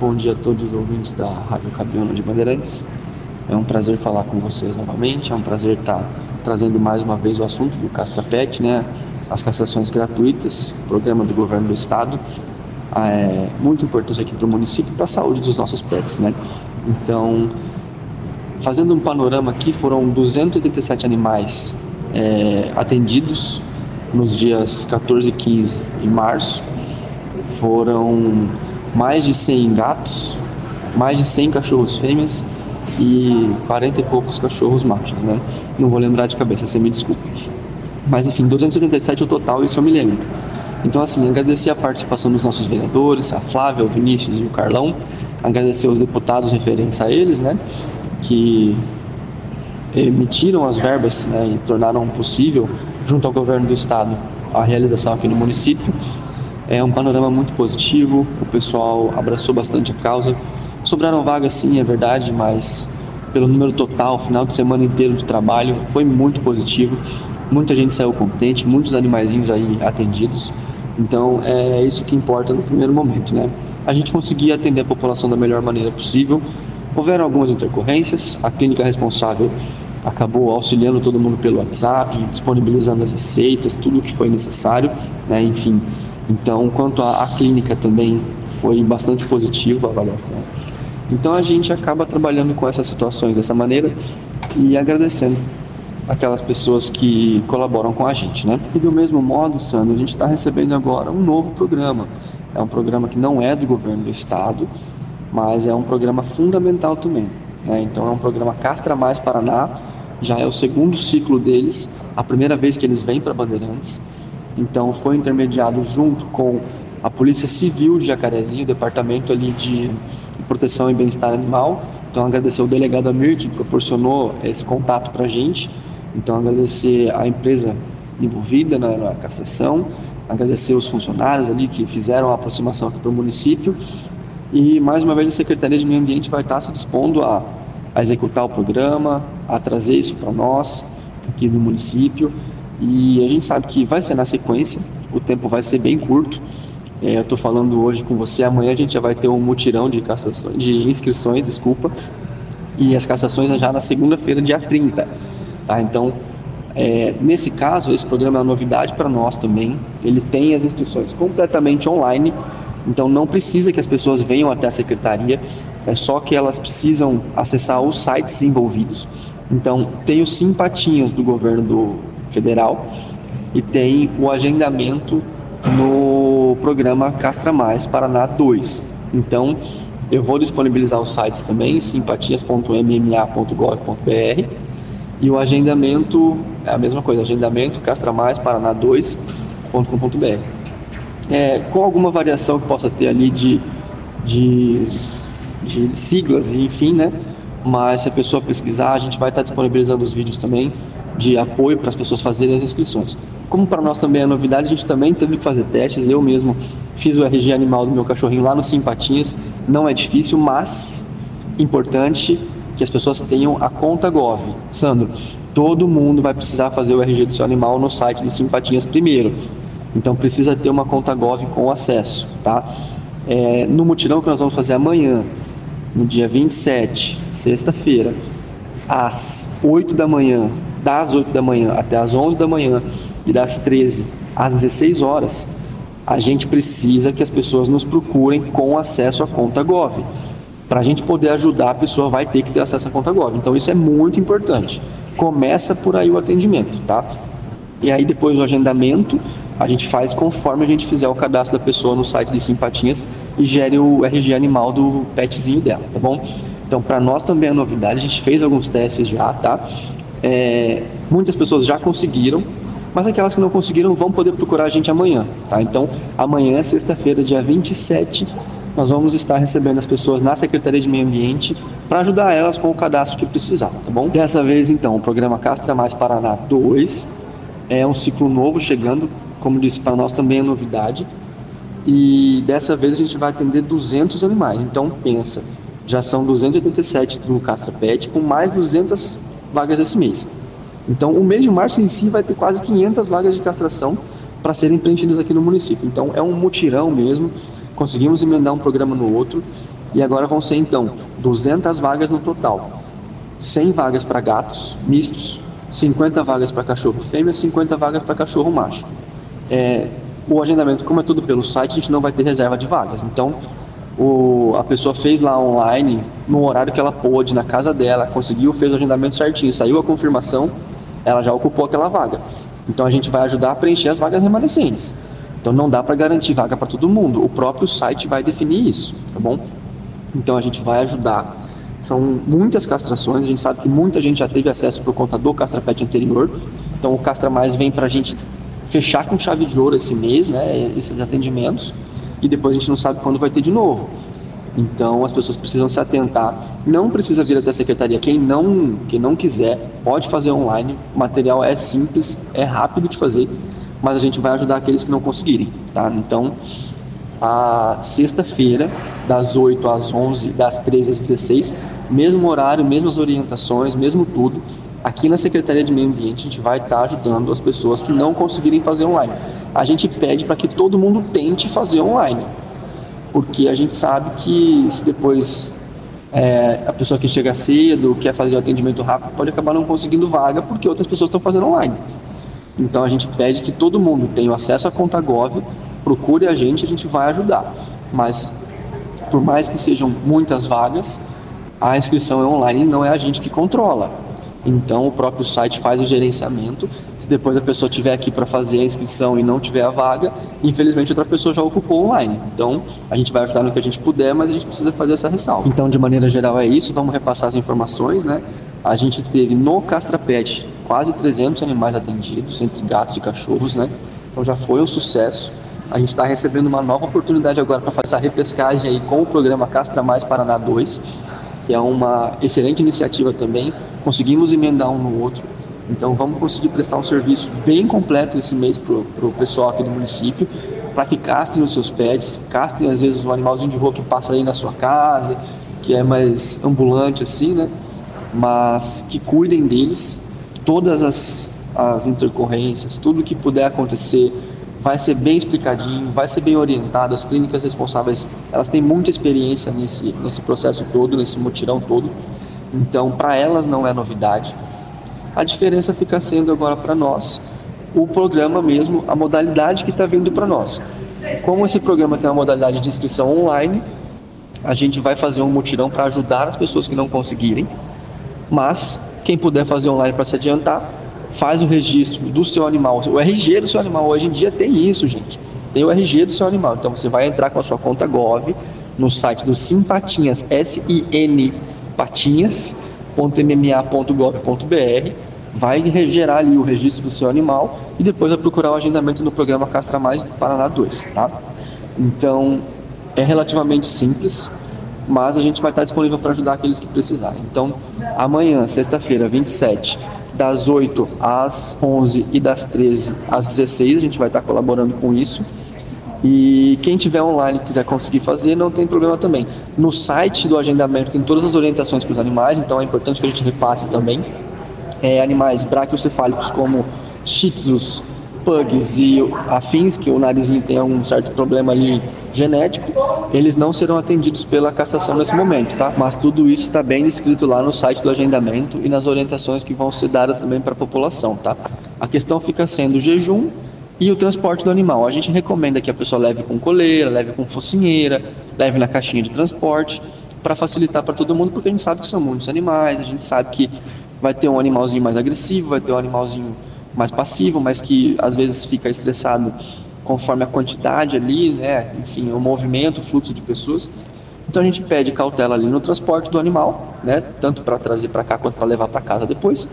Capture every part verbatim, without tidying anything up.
Bom dia a todos os ouvintes da Rádio Cabiana de Bandeirantes. É um prazer falar com vocês novamente, é um prazer estar trazendo mais uma vez o assunto do CastraPet, né? As castrações gratuitas, programa do governo do estado, é muito importante aqui para o município e para a saúde dos nossos pets, né? Então, fazendo um panorama aqui, foram duzentos e oitenta e sete animais é, atendidos nos dias quatorze e quinze de março. Foram mais de cem gatos, mais de cem cachorros fêmeas e quarenta e poucos cachorros machos, né? Não vou lembrar de cabeça, você me desculpe. Mas enfim, duzentos e setenta e sete é o total, isso eu me lembro. Então assim, agradecer a participação dos nossos vereadores, a Flávia, o Vinícius e o Carlão, agradecer os deputados referentes a eles, né? Que emitiram as verbas, né, e tornaram possível, junto ao governo do estado, a realização aqui no município. É um panorama muito positivo, o pessoal abraçou bastante a causa. Sobraram vagas sim, é verdade, mas pelo número total, final de semana inteiro de trabalho, foi muito positivo. Muita gente saiu contente, muitos animaizinhos aí atendidos. Então é isso que importa no primeiro momento, né? A gente conseguia atender a população da melhor maneira possível. Houveram algumas intercorrências, a clínica responsável acabou auxiliando todo mundo pelo WhatsApp, disponibilizando as receitas, tudo o que foi necessário, né? Enfim. Então, quanto à clínica também foi bastante positivo a avaliação. Então a gente acaba trabalhando com essas situações dessa maneira e agradecendo aquelas pessoas que colaboram com a gente, né? E do mesmo modo, Sandro, a gente está recebendo agora um novo programa. É um programa que não é do governo do estado, mas é um programa fundamental também, né? Então é um programa Castra Mais Paraná, já é o segundo ciclo deles, a primeira vez que eles vêm para Bandeirantes. Então foi intermediado junto com a Polícia Civil de Jacarezinho, o departamento ali de proteção e bem-estar animal. Então agradecer ao delegado Amir que proporcionou esse contato para a gente. Então agradecer a empresa envolvida na, na castração, agradecer os funcionários ali que fizeram a aproximação aqui para o município. E mais uma vez a Secretaria de Meio Ambiente vai estar se dispondo a, a executar o programa, a trazer isso para nós aqui no município. E a gente sabe que vai ser na sequência, o tempo vai ser bem curto. É, eu estou falando hoje com você, amanhã a gente já vai ter um mutirão de, castrações, de inscrições, desculpa, e as castrações já na segunda-feira, dia trinta. Tá? Então, é, nesse caso, esse programa é uma novidade para nós também. Ele tem as inscrições completamente online, então não precisa que as pessoas venham até a secretaria, é só que elas precisam acessar os sites envolvidos. Então, tem os simpatinhas do governo do federal e tem o agendamento no programa Castra Mais Paraná dois. Então, eu vou disponibilizar os sites também, simpatias ponto m m a ponto gov ponto b r, e o agendamento é a mesma coisa, agendamento castra mais paraná dois ponto com ponto b r. É, com alguma variação que possa ter ali de, de, de siglas, enfim, né? Mas se a pessoa pesquisar, a gente vai estar disponibilizando os vídeos também de apoio para as pessoas fazerem as inscrições. Como para nós também é novidade, a gente também teve que fazer testes. Eu mesmo fiz o R G animal do meu cachorrinho lá no Simpatinhas. Não é difícil, mas importante que as pessoas tenham a conta Gov. Sandro, todo mundo vai precisar fazer o R G do seu animal no site do Simpatinhas primeiro. Então precisa ter uma conta Gov com acesso, tá? É, no mutirão que nós vamos fazer amanhã, no dia vinte e sete, sexta-feira, às oito da manhã, das oito da manhã até as onze da manhã e das treze às dezesseis horas, a gente precisa que as pessoas nos procurem com acesso à conta Gov. Para a gente poder ajudar, a pessoa vai ter que ter acesso à conta Gov. Então isso é muito importante. Começa por aí o atendimento, tá? E aí depois do agendamento, a gente faz conforme a gente fizer o cadastro da pessoa no site de Simpatinhas e gere o R G animal do petzinho dela, tá bom? Então para nós também é novidade, a gente fez alguns testes já, tá? É, muitas pessoas já conseguiram, mas aquelas que não conseguiram vão poder procurar a gente amanhã, tá? Então, amanhã, sexta-feira, dia vinte e sete, nós vamos estar recebendo as pessoas na Secretaria de Meio Ambiente para ajudar elas com o cadastro que precisar, tá bom? Dessa vez, então, o programa Castra Mais Paraná dois é um ciclo novo chegando, como disse, para nós também é novidade, e dessa vez a gente vai atender duzentos animais. Então, pensa, já são duzentos e oitenta e sete do CastraPet, com mais duzentas vagas esse mês. Então, o mês de março em si vai ter quase quinhentas vagas de castração para serem preenchidas aqui no município. Então, é um mutirão mesmo. Conseguimos emendar um programa no outro. E agora vão ser então duzentas vagas no total. cem vagas para gatos mistos, cinquenta vagas para cachorro fêmea, cinquenta vagas para cachorro macho. É, o agendamento, como é tudo pelo site, a gente não vai ter reserva de vagas. Então, o, a pessoa fez lá online, no horário que ela pôde, na casa dela, conseguiu, fez o agendamento certinho, saiu a confirmação, ela já ocupou aquela vaga. Então, a gente vai ajudar a preencher as vagas remanescentes. Então, não dá para garantir vaga para todo mundo. O próprio site vai definir isso, tá bom? Então, a gente vai ajudar. São muitas castrações, a gente sabe que muita gente já teve acesso por conta do CastraPet anterior. Então, o Castra Mais vem para a gente fechar com chave de ouro esse mês, né, esses atendimentos, e depois a gente não sabe quando vai ter de novo. Então as pessoas precisam se atentar, não precisa vir até a secretaria, quem não, quem não quiser pode fazer online, o material é simples, é rápido de fazer, mas a gente vai ajudar aqueles que não conseguirem, tá? Então, a sexta-feira, das oito às onze, das treze às dezesseis, mesmo horário, mesmas orientações, mesmo tudo. Aqui na Secretaria de Meio Ambiente a gente vai estar ajudando as pessoas que não conseguirem fazer online. A gente pede para que todo mundo tente fazer online, porque a gente sabe que se depois é, a pessoa que chega cedo, quer fazer o atendimento rápido, pode acabar não conseguindo vaga porque outras pessoas estão fazendo online. Então a gente pede que todo mundo tenha acesso à conta Gov, procure a gente, a gente vai ajudar. Mas por mais que sejam muitas vagas, a inscrição é online e não é a gente que controla. Então o próprio site faz o gerenciamento. Se depois a pessoa estiver aqui para fazer a inscrição e não tiver a vaga, infelizmente outra pessoa já ocupou online. Então a gente vai ajudar no que a gente puder, mas a gente precisa fazer essa ressalva. Então de maneira geral é isso, vamos repassar as informações, né? A gente teve no CastraPet quase trezentos animais atendidos, entre gatos e cachorros, né? Então já foi um sucesso. A gente está recebendo uma nova oportunidade agora para fazer a repescagem aí com o programa Castra Mais Paraná dois, que é uma excelente iniciativa também. Conseguimos emendar um no outro, então vamos conseguir prestar um serviço bem completo esse mês para o pessoal aqui do município, para que castrem os seus pets, castrem às vezes o animalzinho de rua que passa aí na sua casa, que é mais ambulante assim, né? Mas que cuidem deles, todas as, as intercorrências, tudo que puder acontecer, vai ser bem explicadinho, vai ser bem orientado. As clínicas responsáveis, elas têm muita experiência nesse, nesse processo todo, nesse mutirão todo. Então, para elas não é novidade. A diferença fica sendo agora para nós o programa mesmo, a modalidade que está vindo para nós. Como esse programa tem uma modalidade de inscrição online, a gente vai fazer um mutirão para ajudar as pessoas que não conseguirem. Mas, quem puder fazer online para se adiantar, faz o registro do seu animal, o R G do seu animal. Hoje em dia tem isso, gente. Tem o R G do seu animal. Então, você vai entrar com a sua conta Gov no site do Simpatinhas, S I N patinhas ponto m m a ponto gov ponto b r, vai gerar ali o registro do seu animal e depois vai procurar o agendamento no programa Castra Mais Paraná dois, tá? Então, é relativamente simples, mas a gente vai estar disponível para ajudar aqueles que precisarem. Então, amanhã, sexta-feira, vinte e sete, das oito às onze e das treze às dezesseis, a gente vai estar colaborando com isso. E quem tiver online e quiser conseguir fazer, não tem problema também. No site do agendamento tem todas as orientações para os animais, então é importante que a gente repasse também. É, animais braquiocefálicos como Shih Tzus, Pugs e afins, que o narizinho tem algum certo problema ali genético, eles não serão atendidos pela castração nesse momento, tá? Mas tudo isso está bem descrito lá no site do agendamento e nas orientações que vão ser dadas também para a população, tá? A questão fica sendo o jejum e o transporte do animal. A gente recomenda que a pessoa leve com coleira, leve com focinheira, leve na caixinha de transporte, para facilitar para todo mundo, porque a gente sabe que são muitos animais, a gente sabe que vai ter um animalzinho mais agressivo, vai ter um animalzinho mais passivo, mas que às vezes fica estressado conforme a quantidade ali, né? Enfim, o movimento, o fluxo de pessoas. Então a gente pede cautela ali no transporte do animal, né? Tanto para trazer para cá quanto para levar para casa depois.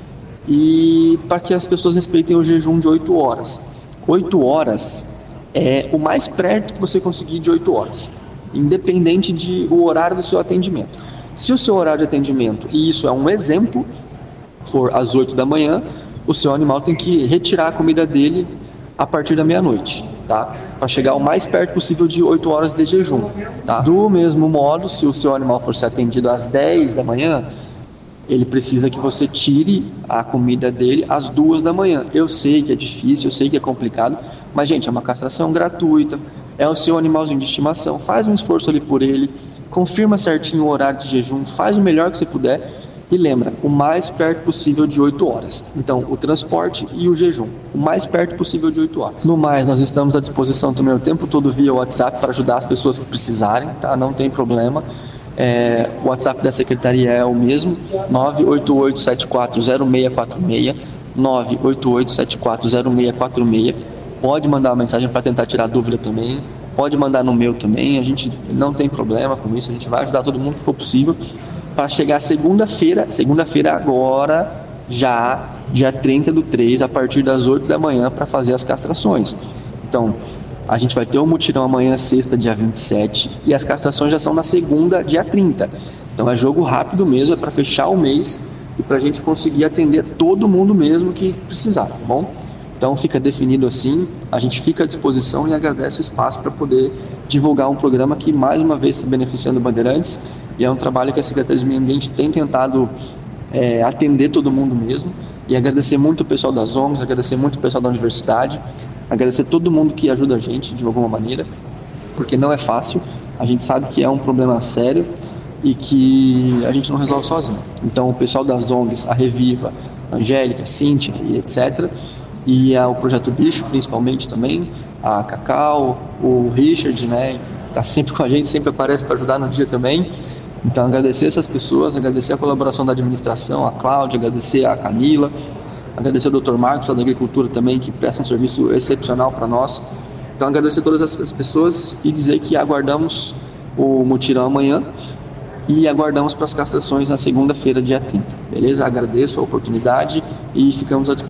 E para que as pessoas respeitem o jejum de oito horas. oito horas é o mais perto que você conseguir de oito horas, independente de o horário do seu atendimento. Se o seu horário de atendimento, e isso é um exemplo, for às oito da manhã, o seu animal tem que retirar a comida dele a partir da meia-noite, tá? Para chegar o mais perto possível de oito horas de jejum, tá? Do mesmo modo, se o seu animal for ser atendido às dez da manhã, ele precisa que você tire a comida dele às duas da manhã. Eu sei que é difícil, eu sei que é complicado, mas, gente, é uma castração gratuita, é o seu animalzinho de estimação, faz um esforço ali por ele, confirma certinho o horário de jejum, faz o melhor que você puder e lembra, o mais perto possível de oito horas. Então, o transporte e o jejum, o mais perto possível de oito horas. No mais, nós estamos à disposição também o tempo todo via WhatsApp para ajudar as pessoas que precisarem, tá? Não tem problema. É, o WhatsApp da secretaria é o mesmo, nove oito oito sete quatro zero seis quatro seis, nove oito oito sete quatro zero seis quatro seis. Pode mandar uma mensagem para tentar tirar dúvida também, pode mandar no meu também, a gente não tem problema com isso, a gente vai ajudar todo mundo que for possível, para chegar segunda-feira, segunda-feira agora, já, dia trinta do três, a partir das oito da manhã, para fazer as castrações. Então, a gente vai ter um mutirão amanhã, sexta, dia vinte e sete, e as castrações já são na segunda, dia trinta. Então é jogo rápido mesmo, é para fechar o mês e para a gente conseguir atender todo mundo mesmo que precisar, tá bom? Então fica definido assim, a gente fica à disposição e agradece o espaço para poder divulgar um programa que mais uma vez está beneficiando Bandeirantes, e é um trabalho que a Secretaria de Meio Ambiente tem tentado é, atender todo mundo mesmo, e agradecer muito o pessoal das O N Gs, agradecer muito o pessoal da universidade, agradecer todo mundo que ajuda a gente de alguma maneira, porque não é fácil, a gente sabe que é um problema sério e que a gente não resolve sozinho. Então o pessoal das O N Gs, a Reviva, a Angélica, a Cíntia e etcétera, e o Projeto Bicho principalmente também, a Cacau, o Richard, né, tá sempre com a gente, sempre aparece para ajudar no dia também. Então agradecer essas pessoas, agradecer a colaboração da administração, a Cláudia, agradecer a Camila, agradecer ao doutor Marcos, lá da Agricultura também, que presta um serviço excepcional para nós. Então agradecer a todas as pessoas e dizer que aguardamos o mutirão amanhã e aguardamos para as castrações na segunda-feira, dia trinta. Beleza? Agradeço a oportunidade e ficamos à disposição.